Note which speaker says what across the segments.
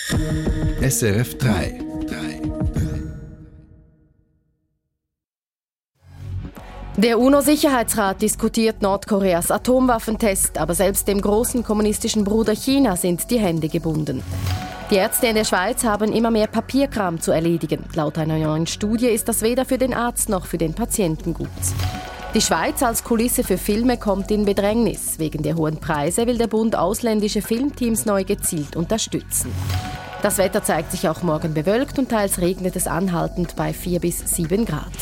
Speaker 1: SRF 3.
Speaker 2: Der UNO-Sicherheitsrat diskutiert Nordkoreas Atomwaffentest, aber selbst dem großen kommunistischen Bruder China sind die Hände gebunden. Die Ärzte in der Schweiz haben immer mehr Papierkram zu erledigen. Laut einer neuen Studie ist das weder für den Arzt noch für den Patienten gut. Die Schweiz als Kulisse für Filme kommt in Bedrängnis. Wegen der hohen Preise will der Bund ausländische Filmteams neu gezielt unterstützen. Das Wetter zeigt sich auch morgen bewölkt und teils regnet es anhaltend bei 4 bis 7 Grad.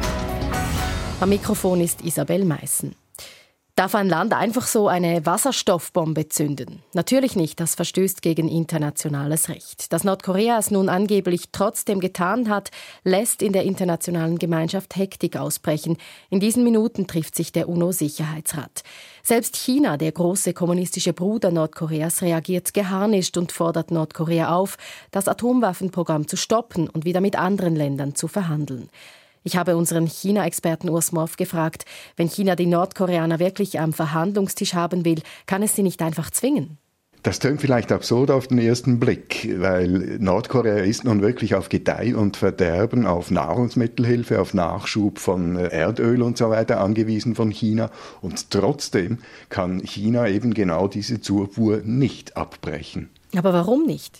Speaker 2: Am Mikrofon ist Isabel Meissen. Darf ein Land einfach so eine Wasserstoffbombe zünden? Natürlich nicht, das verstößt gegen internationales Recht. Dass Nordkorea es nun angeblich trotzdem getan hat, lässt in der internationalen Gemeinschaft Hektik ausbrechen. In diesen Minuten trifft sich der UNO-Sicherheitsrat. Selbst China, der große kommunistische Bruder Nordkoreas, reagiert geharnischt und fordert Nordkorea auf, das Atomwaffenprogramm zu stoppen und wieder mit anderen Ländern zu verhandeln. Ich habe unseren China-Experten Urs Morf gefragt, wenn China die Nordkoreaner wirklich am Verhandlungstisch haben will, kann es sie nicht einfach zwingen?
Speaker 3: Das tönt vielleicht absurd auf den ersten Blick, weil Nordkorea ist nun wirklich auf Gedeih und Verderben, auf Nahrungsmittelhilfe, auf Nachschub von Erdöl und so weiter angewiesen von China. Und trotzdem kann China eben genau diese Zufuhr nicht abbrechen.
Speaker 2: Aber warum nicht?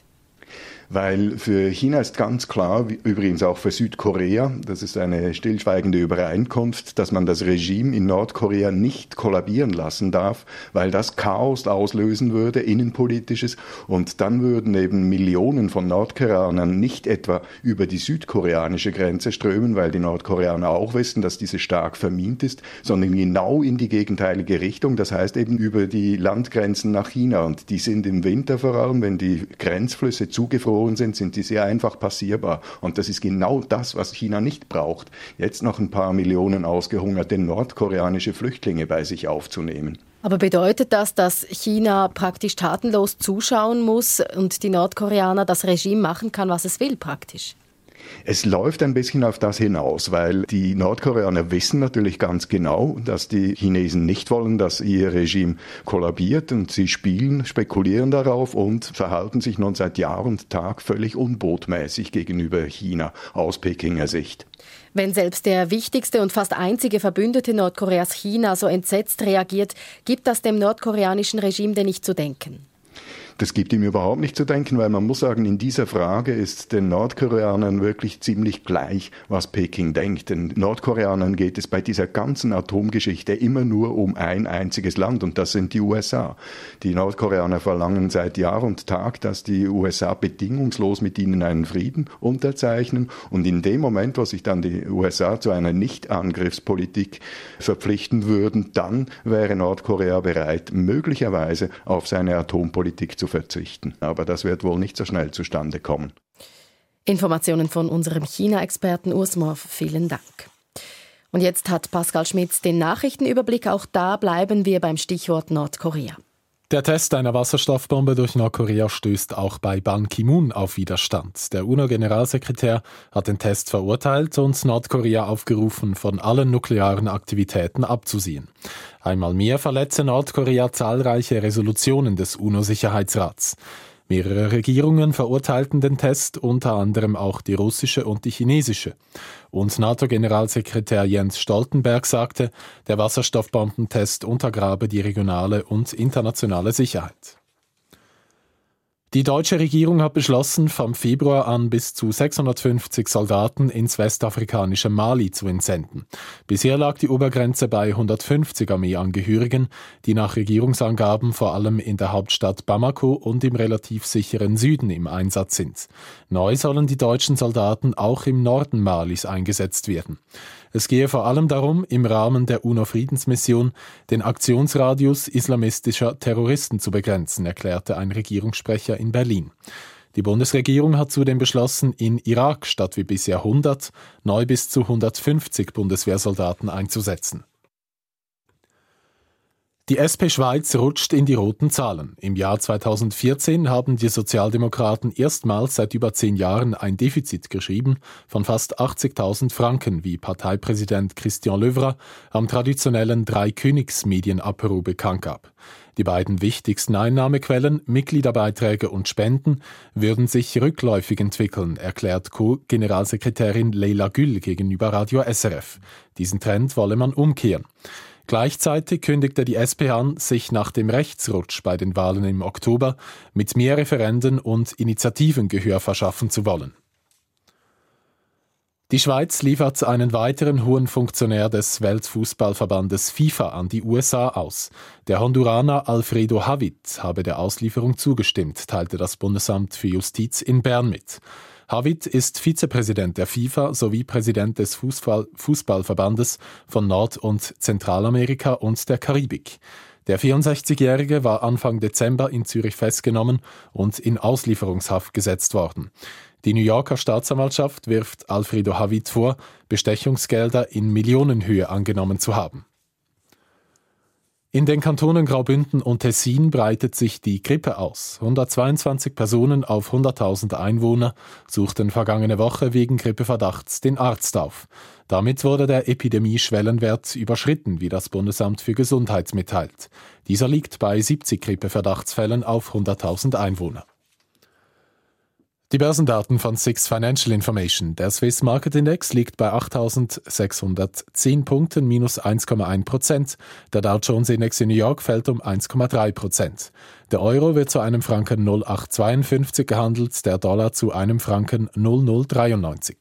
Speaker 3: Weil für China ist ganz klar, übrigens auch für Südkorea, das ist eine stillschweigende Übereinkunft, dass man das Regime in Nordkorea nicht kollabieren lassen darf, weil das Chaos auslösen würde, innenpolitisches, und dann würden eben Millionen von Nordkoreanern nicht etwa über die südkoreanische Grenze strömen, weil die Nordkoreaner auch wissen, dass diese stark vermint ist, sondern genau in die gegenteilige Richtung, das heißt eben über die Landgrenzen nach China, und die sind im Winter vor allem, wenn die Grenzflüsse zugefroren sind die sehr einfach passierbar. Und das ist genau das, was China nicht braucht, jetzt noch ein paar Millionen ausgehungerte nordkoreanische Flüchtlinge bei sich aufzunehmen.
Speaker 2: Aber bedeutet das, dass China praktisch tatenlos zuschauen muss und die Nordkoreaner das Regime machen kann, was es will praktisch?
Speaker 3: Es läuft ein bisschen auf das hinaus, weil die Nordkoreaner wissen natürlich ganz genau, dass die Chinesen nicht wollen, dass ihr Regime kollabiert, und sie spekulieren darauf und verhalten sich nun seit Jahr und Tag völlig unbotmäßig gegenüber China aus Pekinger Sicht.
Speaker 2: Wenn selbst der wichtigste und fast einzige Verbündete Nordkoreas, China, so entsetzt reagiert, gibt das dem nordkoreanischen Regime denn nicht zu denken?
Speaker 3: Das gibt ihm überhaupt nicht zu denken, weil man muss sagen, in dieser Frage ist den Nordkoreanern wirklich ziemlich gleich, was Peking denkt. Den Nordkoreanern geht es bei dieser ganzen Atomgeschichte immer nur um ein einziges Land, und das sind die USA. Die Nordkoreaner verlangen seit Jahr und Tag, dass die USA bedingungslos mit ihnen einen Frieden unterzeichnen, und in dem Moment, wo sich dann die USA zu einer Nicht-Angriffspolitik verpflichten würden, dann wäre Nordkorea bereit, möglicherweise auf seine Atompolitik zu verzichten. Aber das wird wohl nicht so schnell zustande kommen.
Speaker 2: Informationen von unserem China-Experten Urs Morf, vielen Dank. Und jetzt hat Pascal Schmitz den Nachrichtenüberblick. Auch da bleiben wir beim Stichwort Nordkorea.
Speaker 4: Der Test einer Wasserstoffbombe durch Nordkorea stößt auch bei Ban Ki-moon auf Widerstand. Der UNO-Generalsekretär hat den Test verurteilt und Nordkorea aufgerufen, von allen nuklearen Aktivitäten abzusehen. Einmal mehr verletze Nordkorea zahlreiche Resolutionen des UNO-Sicherheitsrats. Mehrere Regierungen verurteilten den Test, unter anderem auch die russische und die chinesische. Und NATO-Generalsekretär Jens Stoltenberg sagte, der Wasserstoffbombentest untergrabe die regionale und internationale Sicherheit. Die deutsche Regierung hat beschlossen, vom Februar an bis zu 650 Soldaten ins westafrikanische Mali zu entsenden. Bisher lag die Obergrenze bei 150 Armeeangehörigen, die nach Regierungsangaben vor allem in der Hauptstadt Bamako und im relativ sicheren Süden im Einsatz sind. Neu sollen die deutschen Soldaten auch im Norden Malis eingesetzt werden. Es gehe vor allem darum, im Rahmen der UNO-Friedensmission den Aktionsradius islamistischer Terroristen zu begrenzen, erklärte ein Regierungssprecher in Berlin. Die Bundesregierung hat zudem beschlossen, in Irak statt wie bisher 100 neu bis zu 150 Bundeswehrsoldaten einzusetzen. Die SP Schweiz rutscht in die roten Zahlen. Im Jahr 2014 haben die Sozialdemokraten erstmals seit über 10 Jahren ein Defizit geschrieben von fast 80.000 Franken, wie Parteipräsident Christian Löwra am traditionellen Dreikönigs-Medienapéro bekannt gab. Die beiden wichtigsten Einnahmequellen, Mitgliederbeiträge und Spenden, würden sich rückläufig entwickeln, erklärt Co-Generalsekretärin Leila Gül gegenüber Radio SRF. Diesen Trend wolle man umkehren. Gleichzeitig kündigte die SP an, sich nach dem Rechtsrutsch bei den Wahlen im Oktober mit mehr Referenden und Initiativen Gehör verschaffen zu wollen. Die Schweiz liefert einen weiteren hohen Funktionär des Weltfußballverbandes FIFA an die USA aus. Der Honduraner Alfredo Havid habe der Auslieferung zugestimmt, teilte das Bundesamt für Justiz in Bern mit. Havid ist Vizepräsident der FIFA sowie Präsident des Fußballverbandes von Nord- und Zentralamerika und der Karibik. Der 64-Jährige war Anfang Dezember in Zürich festgenommen und in Auslieferungshaft gesetzt worden. Die New Yorker Staatsanwaltschaft wirft Alfredo Havid vor, Bestechungsgelder in Millionenhöhe angenommen zu haben. In den Kantonen Graubünden und Tessin breitet sich die Grippe aus. 122 Personen auf 100.000 Einwohner suchten vergangene Woche wegen Grippeverdachts den Arzt auf. Damit wurde der Epidemie-Schwellenwert überschritten, wie das Bundesamt für Gesundheit mitteilt. Dieser liegt bei 70 Grippeverdachtsfällen auf 100.000 Einwohner. Die Börsendaten von SIX Financial Information. Der Swiss Market Index liegt bei 8.610 Punkten, minus 1,1%. Der Dow Jones Index in New York fällt um 1,3%. Der Euro wird zu einem Franken 0,852 gehandelt, der Dollar zu einem Franken 0,093.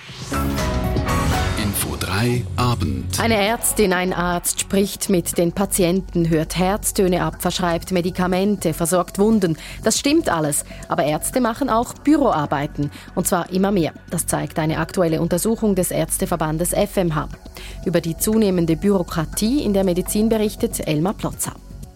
Speaker 1: Info 3 Abend.
Speaker 2: Eine Ärztin, ein Arzt spricht mit den Patienten, hört Herztöne ab, verschreibt Medikamente, versorgt Wunden. Das stimmt alles. Aber Ärzte machen auch Büroarbeiten. Und zwar immer mehr. Das zeigt eine aktuelle Untersuchung des Ärzteverbandes FMH. Über die zunehmende Bürokratie in der Medizin berichtet Elmar Plotzer.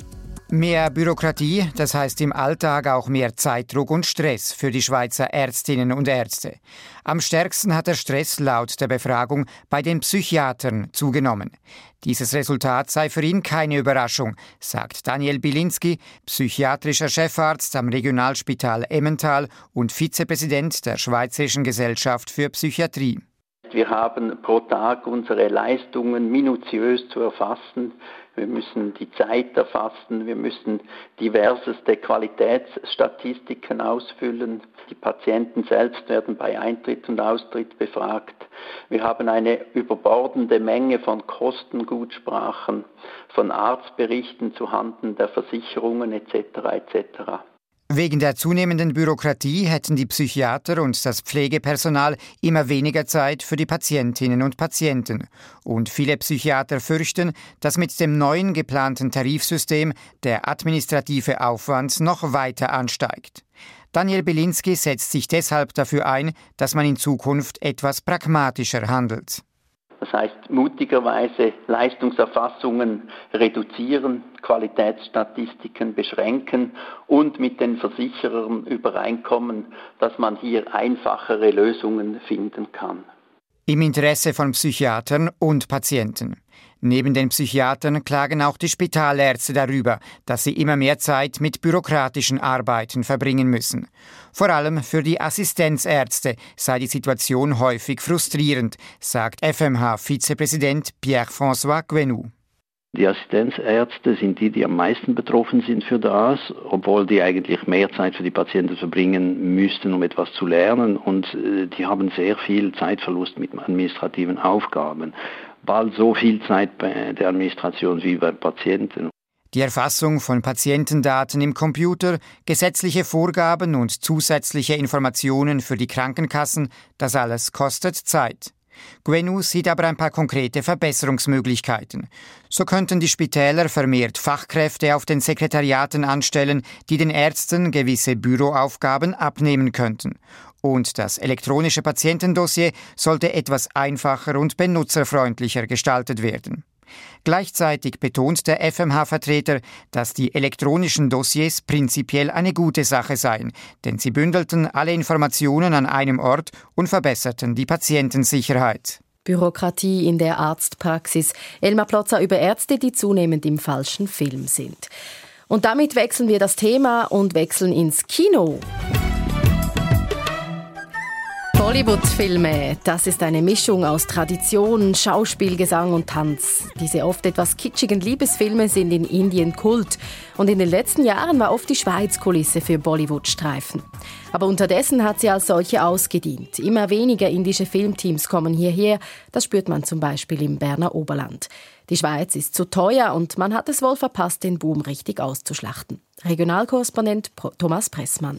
Speaker 5: Mehr Bürokratie, das heißt im Alltag auch mehr Zeitdruck und Stress für die Schweizer Ärztinnen und Ärzte. Am stärksten hat der Stress laut der Befragung bei den Psychiatern zugenommen. Dieses Resultat sei für ihn keine Überraschung, sagt Daniel Bilinski, psychiatrischer Chefarzt am Regionalspital Emmental und Vizepräsident der Schweizerischen Gesellschaft für Psychiatrie.
Speaker 6: Wir haben pro Tag unsere Leistungen minutiös zu erfassen. Wir müssen die Zeit erfassen, wir müssen diverseste Qualitätsstatistiken ausfüllen. Die Patienten selbst werden bei Eintritt und Austritt befragt. Wir haben eine überbordende Menge von Kostengutsprachen, von Arztberichten zuhanden der Versicherungen etc. etc.
Speaker 5: Wegen der zunehmenden Bürokratie hätten die Psychiater und das Pflegepersonal immer weniger Zeit für die Patientinnen und Patienten. Und viele Psychiater fürchten, dass mit dem neuen geplanten Tarifsystem der administrative Aufwand noch weiter ansteigt. Daniel Bilinski setzt sich deshalb dafür ein, dass man in Zukunft etwas pragmatischer handelt.
Speaker 6: Das heißt, mutigerweise Leistungserfassungen reduzieren, Qualitätsstatistiken beschränken und mit den Versicherern übereinkommen, dass man hier einfachere Lösungen finden kann.
Speaker 5: Im Interesse von Psychiatern und Patienten. Neben den Psychiatern klagen auch die Spitalärzte darüber, dass sie immer mehr Zeit mit bürokratischen Arbeiten verbringen müssen. Vor allem für die Assistenzärzte sei die Situation häufig frustrierend, sagt FMH-Vizepräsident Pierre-François Gwenou.
Speaker 7: Die Assistenzärzte sind die am meisten betroffen sind für das, obwohl die eigentlich mehr Zeit für die Patienten verbringen müssten, um etwas zu lernen. Und die haben sehr viel Zeitverlust mit administrativen Aufgaben. Bald so viel Zeit bei der Administration wie bei Patienten.
Speaker 5: Die Erfassung von Patientendaten im Computer, gesetzliche Vorgaben und zusätzliche Informationen für die Krankenkassen, das alles kostet Zeit. Gwenou sieht aber ein paar konkrete Verbesserungsmöglichkeiten. So könnten die Spitäler vermehrt Fachkräfte auf den Sekretariaten anstellen, die den Ärzten gewisse Büroaufgaben abnehmen könnten. Und das elektronische Patientendossier sollte etwas einfacher und benutzerfreundlicher gestaltet werden. Gleichzeitig betont der FMH-Vertreter, dass die elektronischen Dossiers prinzipiell eine gute Sache seien, denn sie bündelten alle Informationen an einem Ort und verbesserten die Patientensicherheit.
Speaker 2: Bürokratie in der Arztpraxis. Elmar Plotzer über Ärzte, die zunehmend im falschen Film sind. Und damit wechseln wir das Thema und wechseln ins Kino. Bollywood-Filme, das ist eine Mischung aus Tradition, Schauspiel, Gesang und Tanz. Diese oft etwas kitschigen Liebesfilme sind in Indien Kult. Und in den letzten Jahren war oft die Schweiz Kulisse für Bollywood-Streifen. Aber unterdessen hat sie als solche ausgedient. Immer weniger indische Filmteams kommen hierher. Das spürt man zum Beispiel im Berner Oberland. Die Schweiz ist zu teuer und man hat es wohl verpasst, den Boom richtig auszuschlachten. Regionalkorrespondent Thomas Pressmann.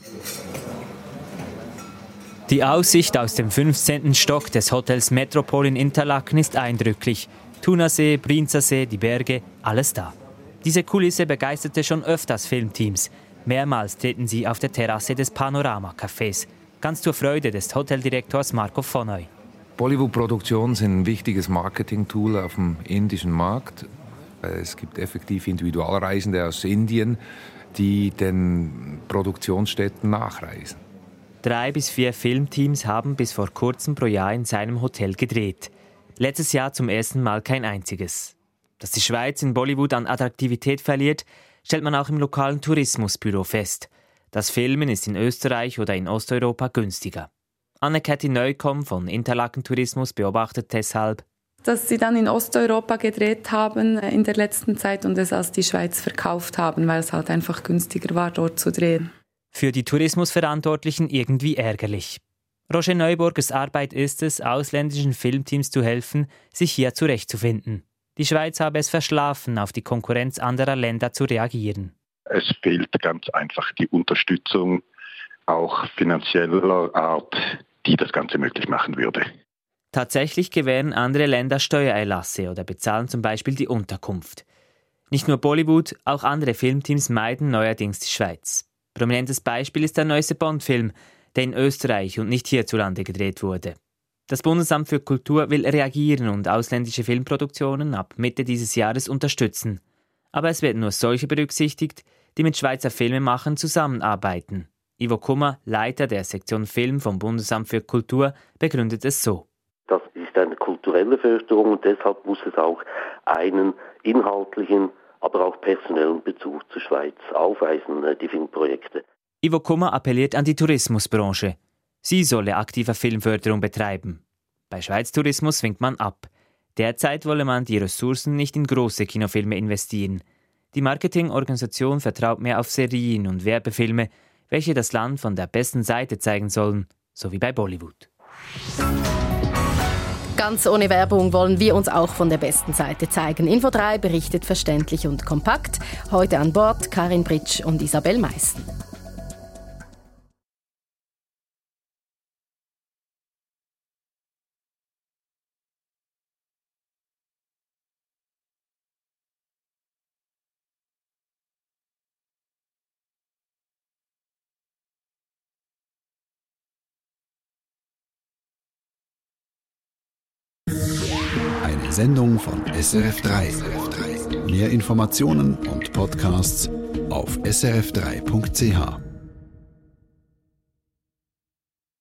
Speaker 8: Die Aussicht aus dem 15. Stock des Hotels Metropol in Interlaken ist eindrücklich. Thunersee, Brienzersee, die Berge, alles da. Diese Kulisse begeisterte schon öfters Filmteams. Mehrmals treten sie auf der Terrasse des Panorama-Cafés. Ganz zur Freude des Hoteldirektors Marco Fonoy.
Speaker 9: Bollywood-Produktionen sind ein wichtiges Marketing-Tool auf dem indischen Markt. Es gibt effektiv Individualreisende aus Indien, die den Produktionsstätten nachreisen.
Speaker 8: 3 bis 4 Filmteams haben bis vor kurzem pro Jahr in seinem Hotel gedreht. Letztes Jahr zum ersten Mal kein einziges. Dass die Schweiz in Bollywood an Attraktivität verliert, stellt man auch im lokalen Tourismusbüro fest. Das Filmen ist in Österreich oder in Osteuropa günstiger. Anne-Kathi Neukomm von Interlaken Tourismus beobachtet deshalb,
Speaker 10: dass sie dann in Osteuropa gedreht haben in der letzten Zeit und es als die Schweiz verkauft haben, weil es halt einfach günstiger war, dort zu drehen.
Speaker 8: Für die Tourismusverantwortlichen irgendwie ärgerlich. Roger Neuburgers Arbeit ist es, ausländischen Filmteams zu helfen, sich hier zurechtzufinden. Die Schweiz habe es verschlafen, auf die Konkurrenz anderer Länder zu reagieren.
Speaker 11: Es fehlt ganz einfach die Unterstützung, auch finanzieller Art, die das Ganze möglich machen würde.
Speaker 8: Tatsächlich gewähren andere Länder Steuererlasse oder bezahlen zum Beispiel die Unterkunft. Nicht nur Bollywood, auch andere Filmteams meiden neuerdings die Schweiz. Prominentes Beispiel ist der neueste Bond-Film, der in Österreich und nicht hierzulande gedreht wurde. Das Bundesamt für Kultur will reagieren und ausländische Filmproduktionen ab Mitte dieses Jahres unterstützen. Aber es werden nur solche berücksichtigt, die mit Schweizer Filmemachern zusammenarbeiten. Ivo Kummer, Leiter der Sektion Film vom Bundesamt für Kultur, begründet es so.
Speaker 12: Das ist eine kulturelle Förderung und deshalb muss es auch einen inhaltlichen, aber auch personellen Bezug zur Schweiz aufweisen, die Filmprojekte.
Speaker 8: Ivo Kummer appelliert an die Tourismusbranche. Sie solle aktive Filmförderung betreiben. Bei Schweiz Tourismus winkt man ab. Derzeit wolle man die Ressourcen nicht in große Kinofilme investieren. Die Marketingorganisation vertraut mehr auf Serien und Werbefilme, welche das Land von der besten Seite zeigen sollen, so wie bei Bollywood.
Speaker 2: Ganz ohne Werbung wollen wir uns auch von der besten Seite zeigen. Info 3 berichtet verständlich und kompakt. Heute an Bord Karin Britsch und Isabel Meissen.
Speaker 1: Eine Sendung von SRF3. Mehr Informationen und Podcasts auf srf3.ch.